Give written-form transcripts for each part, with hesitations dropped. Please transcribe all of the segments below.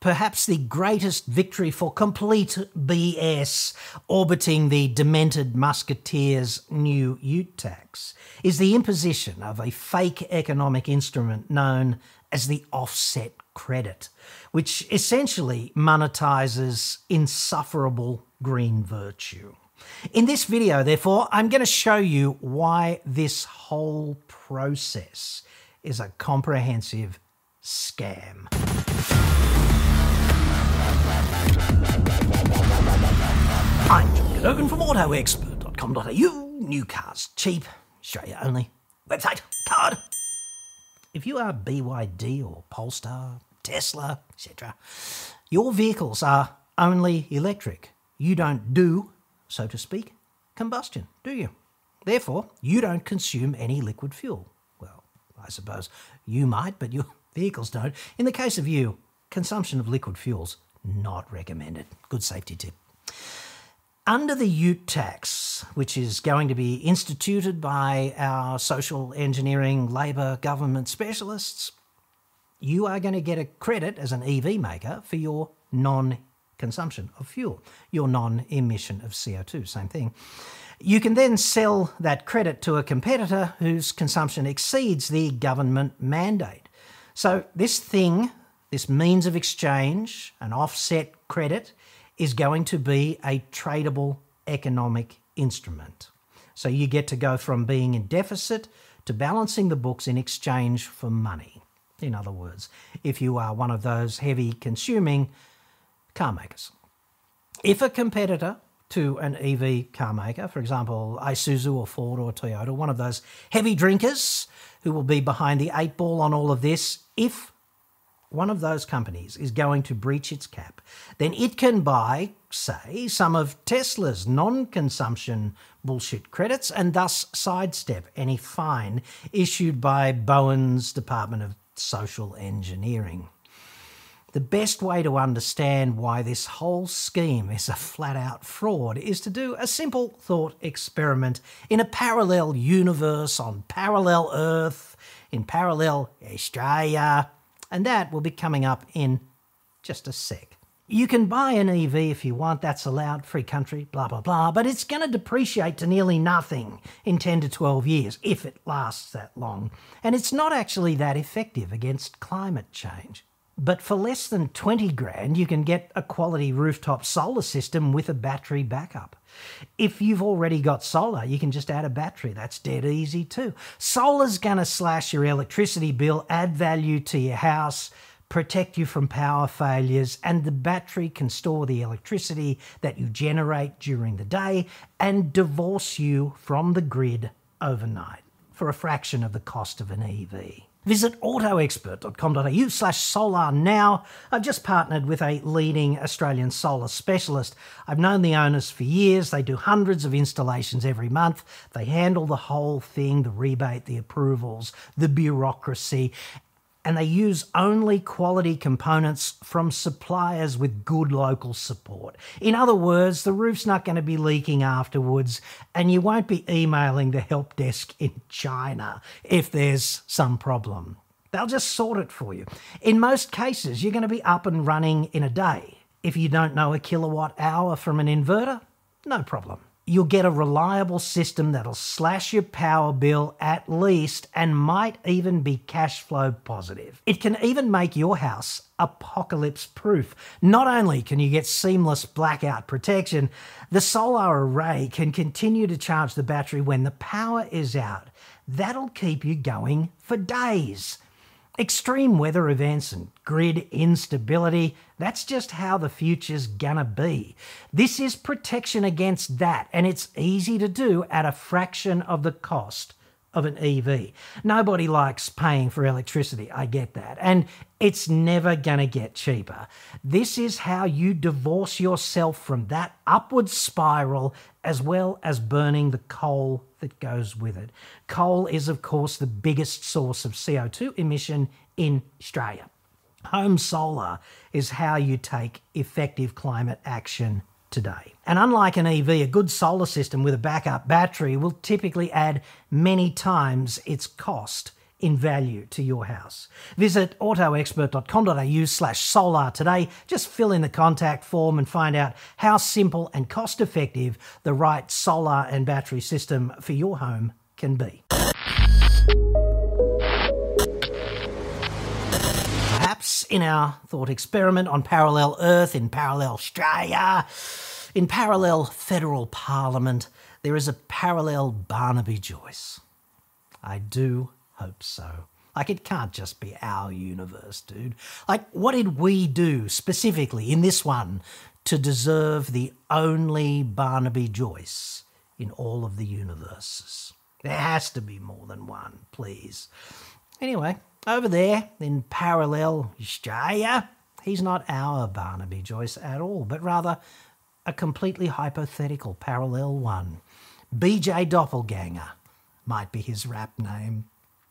perhaps the greatest victory for complete BS orbiting the demented musketeers' new ute tax is the imposition of a fake economic instrument known as the offset credit, which essentially monetises insufferable green virtue. In this video, therefore, I'm going to show you why this whole process is a comprehensive scam. I'm John Cadogan from AutoExpert.com.au. New cars, cheap, Australia only. Website, card. If you are BYD or Polestar, Tesla, etc., your vehicles are only electric. You don't do, so to speak, combustion, do you? Therefore, you don't consume any liquid fuel. Well, I suppose you might, but your vehicles don't. In the case of you, consumption of liquid fuels, not recommended. Good safety tip. Under the ute tax, which is going to be instituted by our social engineering, labour, government specialists, you are going to get a credit as an EV maker for your non-consumption of fuel, your non-emission of CO2, same thing. You can then sell that credit to a competitor whose consumption exceeds the government mandate. So this means of exchange, an offset credit, is going to be a tradable economic instrument. So you get to go from being in deficit to balancing the books in exchange for money. In other words, if you are one of those heavy consuming car makers. If a competitor to an EV car maker, for example, Isuzu or Ford or Toyota, one of those heavy drinkers who will be behind the eight ball on all of this, if one of those companies is going to breach its cap, then it can buy, say, some of Tesla's non-consumption bullshit credits and thus sidestep any fine issued by Bowen's Department of Social Engineering. The best way to understand why this whole scheme is a flat-out fraud is to do a simple thought experiment in a parallel universe on parallel Earth, in parallel Australia, and that will be coming up in just a sec. You can buy an EV if you want, that's allowed, free country, blah, blah, blah, but it's going to depreciate to nearly nothing in 10 to 12 years, if it lasts that long. And it's not actually that effective against climate change. But for less than 20 grand, you can get a quality rooftop solar system with a battery backup. If you've already got solar, you can just add a battery. That's dead easy too. Solar's going to slash your electricity bill, add value to your house, protect you from power failures, and the battery can store the electricity that you generate during the day and divorce you from the grid overnight for a fraction of the cost of an EV. Visit autoexpert.com.au/solar now. I've just partnered with a leading Australian solar specialist. I've known the owners for years. They do hundreds of installations every month. They handle the whole thing, the rebate, the approvals, the bureaucracy, and they use only quality components from suppliers with good local support. In other words, the roof's not going to be leaking afterwards, and you won't be emailing the help desk in China if there's some problem. They'll just sort it for you. In most cases, you're going to be up and running in a day. If you don't know a kilowatt hour from an inverter, no problem. You'll get a reliable system that'll slash your power bill at least and might even be cash flow positive. It can even make your house apocalypse proof. Not only can you get seamless blackout protection, the solar array can continue to charge the battery when the power is out. That'll keep you going for days. Extreme weather events and grid instability, that's just how the future's gonna be. This is protection against that, and it's easy to do at a fraction of the cost of an EV. Nobody likes paying for electricity, I get that, and it's never gonna get cheaper. This is how you divorce yourself from that upward spiral, as well as burning the coal that goes with it. Coal is, of course, the biggest source of CO2 emission in Australia. Home solar is how you take effective climate action today. And unlike an EV, a good solar system with a backup battery will typically add many times its cost in value to your house. Visit autoexpert.com.au/solar today. Just fill in the contact form and find out how simple and cost effective the right solar and battery system for your home can be. Perhaps in our thought experiment on Parallel Earth, in Parallel Australia, in Parallel Federal Parliament, there is a parallel Barnaby Joyce. I do hope so. Like, it can't just be our universe, dude. Like, what did we do specifically in this one to deserve the only Barnaby Joyce in all of the universes? There has to be more than one, please. Anyway, over there in Parallel Australia, he's not our Barnaby Joyce at all, but rather a completely hypothetical parallel one. BJ Doppelganger might be his rap name.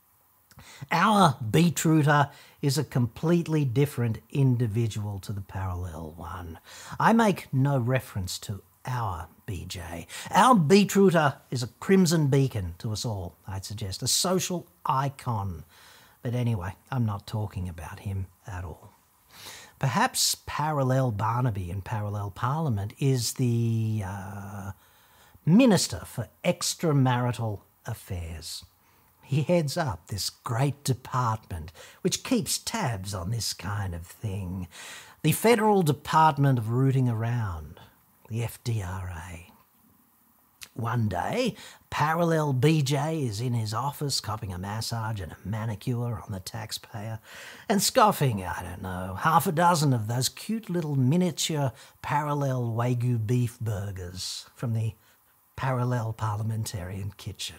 Our Beetruter is a completely different individual to the parallel one. I make no reference to our BJ. Our Beetruter is a crimson beacon to us all, I'd suggest, a social icon. But anyway, I'm not talking about him at all. Perhaps Parallel Barnaby in Parallel Parliament is the Minister for Extramarital Affairs. He heads up this great department which keeps tabs on this kind of thing. The Federal Department of Rooting Around, the FDRA. One day, Parallel BJ is in his office copping a massage and a manicure on the taxpayer and scoffing, I don't know, half a dozen of those cute little miniature Parallel Wagyu beef burgers from the Parallel Parliamentarian kitchen.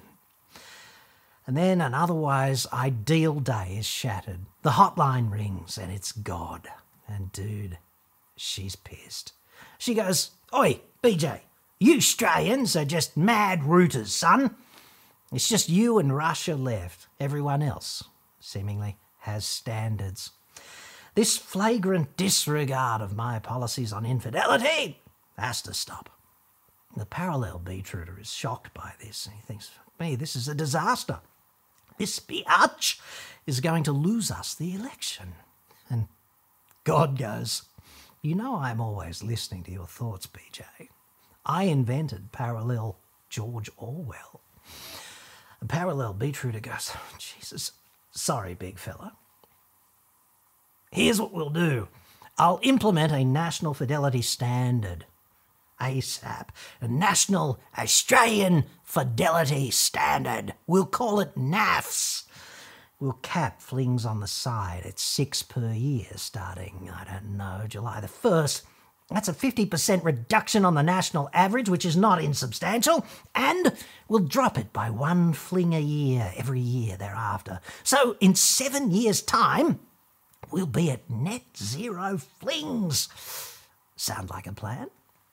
And then an otherwise ideal day is shattered. The hotline rings and it's God. And dude, she's pissed. She goes, "Oi, BJ, you Australians are just mad rooters, son. It's just you and Russia left. Everyone else, seemingly, has standards. This flagrant disregard of my policies on infidelity has to stop." The Parallel Beetruter is shocked by this and he thinks, "Me, this is a disaster. This biatch is going to lose us the election." And God goes, "You know I'm always listening to your thoughts, BJ. I invented Parallel George Orwell." The Parallel Beetruter goes, "Jesus, sorry, big fella. Here's what we'll do. I'll implement a national fidelity standard. ASAP. A National Australian Fidelity Standard. We'll call it NAFS. We'll cap flings on the side at 6 per year starting, I don't know, July the 1st. That's a 50% reduction on the national average, which is not insubstantial, and we'll drop it by 1 fling a year every year thereafter. So in 7 years' time, we'll be at net zero flings. Sound like a plan?"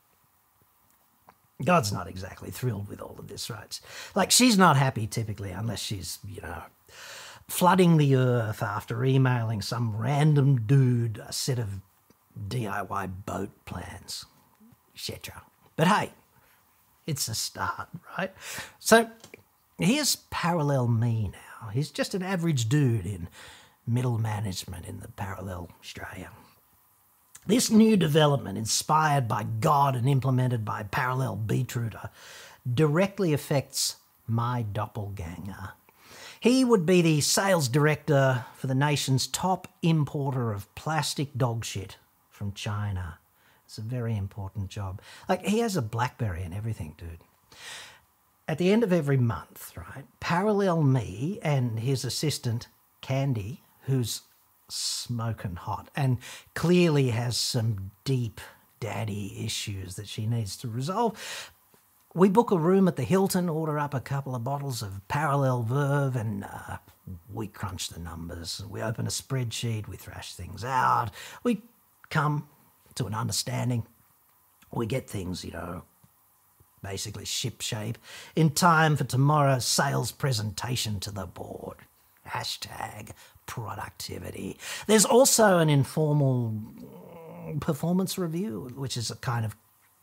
God's not exactly thrilled with all of this, right? Like, she's not happy typically unless she's, flooding the earth after emailing some random dude a set of DIY boat plans, etc. But hey, it's a start, right? So here's Parallel me now. He's just an average dude in middle management in the Parallel Australia. This new development, inspired by God and implemented by Parallel Beetruter, directly affects my doppelganger. He would be the sales director for the nation's top importer of plastic dog shit from China. It's a very important job. Like, he has a BlackBerry and everything, dude. At the end of every month, right, Parallel me and his assistant, Candy, who's smoking hot and clearly has some deep daddy issues that she needs to resolve. We book a room at the Hilton, order up a couple of bottles of Parallel Verve, and we crunch the numbers. We open a spreadsheet, we thrash things out, we come to an understanding. We get things, basically shipshape in time for tomorrow's sales presentation to the board. #productivity. There's also an informal performance review, which is a kind of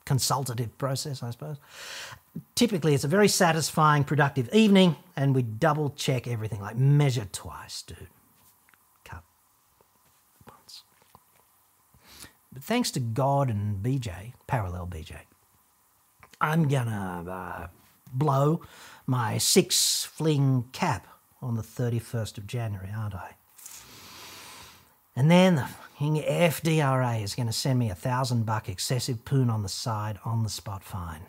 consultative process, I suppose. Typically, it's a very satisfying, productive evening, and we double-check everything, like measure twice, dude. Cut once. But thanks to God and BJ, parallel BJ, I'm gonna blow my 6-fling cap on the 31st of January, aren't I? And then the fucking FDRA is going to send me $1,000 excessive poon on the side on the spot fine.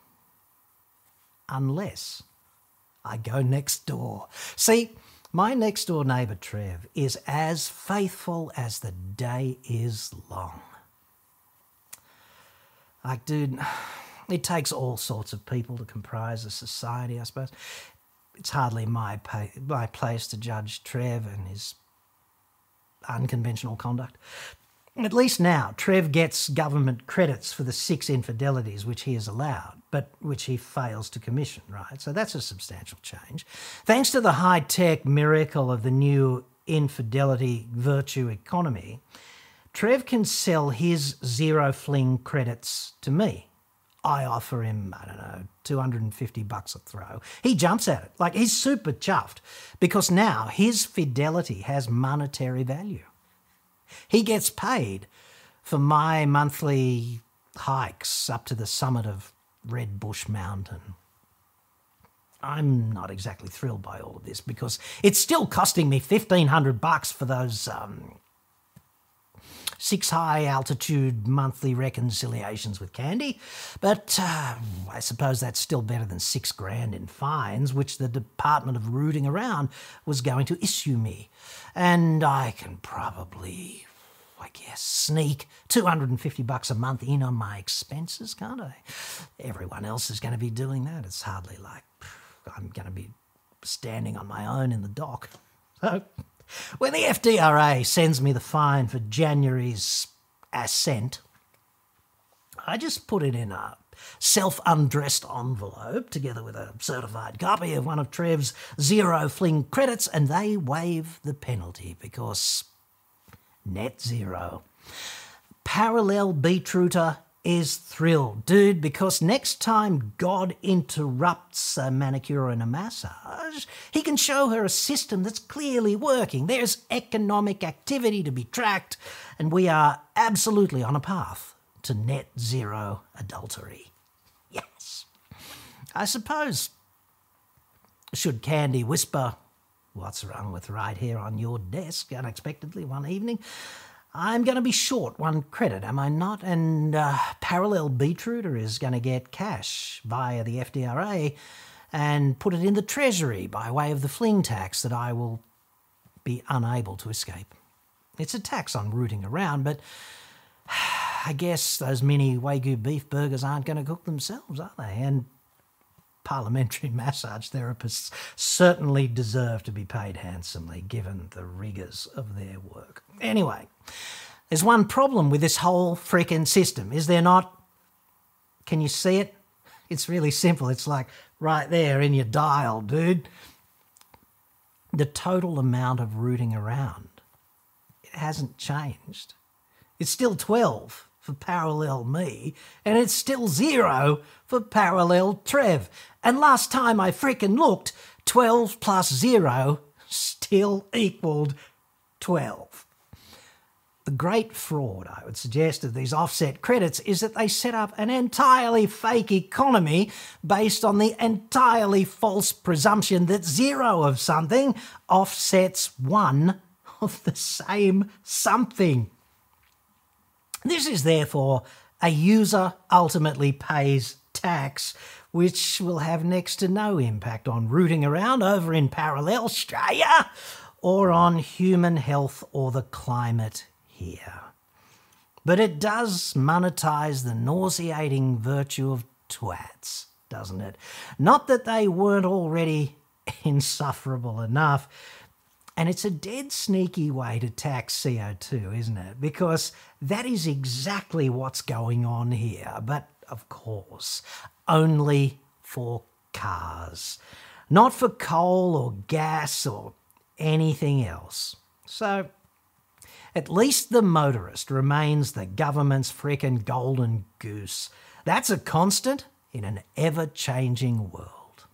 Unless I go next door. See, my next door neighbour Trev is as faithful as the day is long. Like, dude, it takes all sorts of people to comprise a society, I suppose. It's hardly my place to judge Trev and his unconventional conduct. At least now, Trev gets government credits for the 6 infidelities which he is allowed, but which he fails to commission, right? So that's a substantial change. Thanks to the high-tech miracle of the new infidelity virtue economy, Trev can sell his 0-fling credits to me. I offer him, I don't know, $250 a throw. He jumps at it. Like, he's super chuffed because now his fidelity has monetary value. He gets paid for my monthly hikes up to the summit of Red Bush Mountain. I'm not exactly thrilled by all of this because it's still costing me $1,500 for those 6 high-altitude monthly reconciliations with Candy, but I suppose that's still better than $6,000 in fines, which the Department of Rooting Around was going to issue me. And I can probably, I guess, sneak $250 a month in on my expenses, can't I? Everyone else is going to be doing that. It's hardly like I'm going to be standing on my own in the dock. So when the FDRA sends me the fine for January's ascent, I just put it in a self-undressed envelope together with a certified copy of one of Trev's 0-fling credits, and they waive the penalty because net zero. Parallel Beetrooter is thrilled, dude, because next time God interrupts a manicure and a massage, he can show her a system that's clearly working. There's economic activity to be tracked, and we are absolutely on a path to net zero adultery. Yes. I suppose, should Candy whisper, "What's wrong with right here on your desk?" unexpectedly one evening, I'm going to be short 1 credit, am I not? And Parallel Beetrooter is going to get cash via the FDRA and put it in the Treasury by way of the fling tax that I will be unable to escape. It's a tax on rooting around, but I guess those mini Wagyu beef burgers aren't going to cook themselves, are they? And parliamentary massage therapists certainly deserve to be paid handsomely given the rigours of their work. Anyway, there's one problem with this whole freaking system, is there not? Can you see it? It's really simple. It's like right there in your dial, dude. The total amount of rooting around, it hasn't changed. It's still 12 for parallel me, and it's still 0 for parallel Trev. And last time I frickin' looked, 12 plus 0 still equaled 12. The great fraud, I would suggest, of these offset credits is that they set up an entirely fake economy based on the entirely false presumption that 0 of something offsets 1 of the same something. This is therefore a user ultimately pays tax, which will have next to no impact on rooting around over in parallel Australia or on human health or the climate here. But it does monetize the nauseating virtue of twats, doesn't it? Not that they weren't already insufferable enough. And it's a dead sneaky way to tax CO2, isn't it? Because that is exactly what's going on here. But, of course, only for cars. Not for coal or gas or anything else. So, at least the motorist remains the government's frickin' golden goose. That's a constant in an ever-changing world.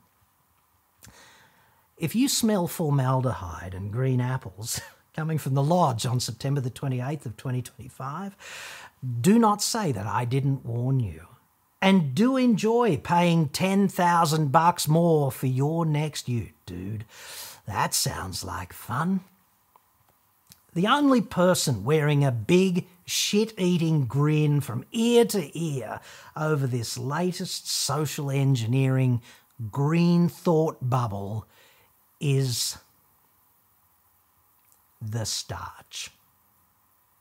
If you smell formaldehyde and green apples coming from the lodge on September the 28th of 2025, do not say that I didn't warn you. And do enjoy paying $10,000 more for your next ute, dude. That sounds like fun. The only person wearing a big shit-eating grin from ear to ear over this latest social engineering green thought bubble is the starch.